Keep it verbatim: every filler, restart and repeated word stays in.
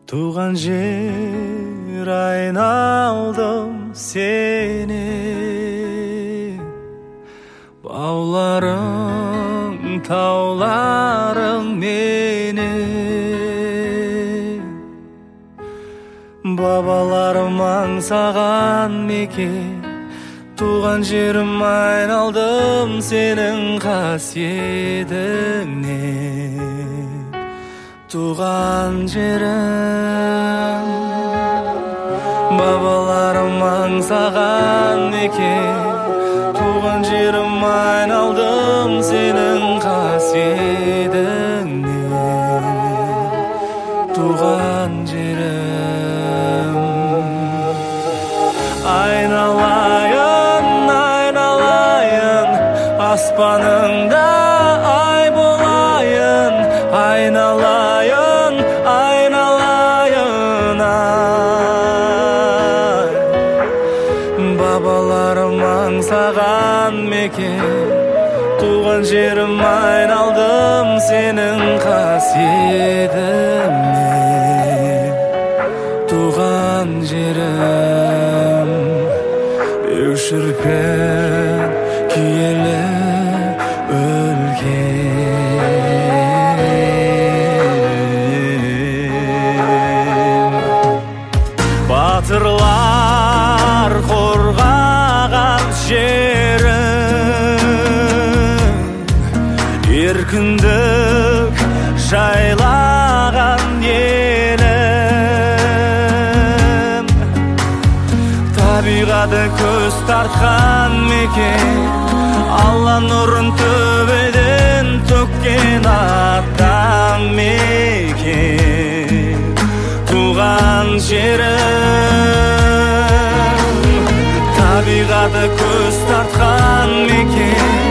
Туған жер айналдым сені, бауларың, тауларың мені. Бабаларым аңсаған мекен, туған жерім айналдым сенің қасиетіңе. Туған жерім, бабаларым аңсаған мекен, туған жерім айналдым сенің қасиетіңе. Туған жерім, айналайын, айналайын, аспаныңда ай болайын, айналайын, айналайын, ай. Бабаларым аңсаған мекен, туған жерім айналдым сенің қасиетіңе. Туған жерім, өшіркен киелі өлкен. Батырлар қорғаған жерім, еркіндік жайлаған елім. Табиғаты көз тартқан мекен, Алла нұрын төбеден төккен аттан мекен. Туған жерім, табиғаты көз тартқан мекен,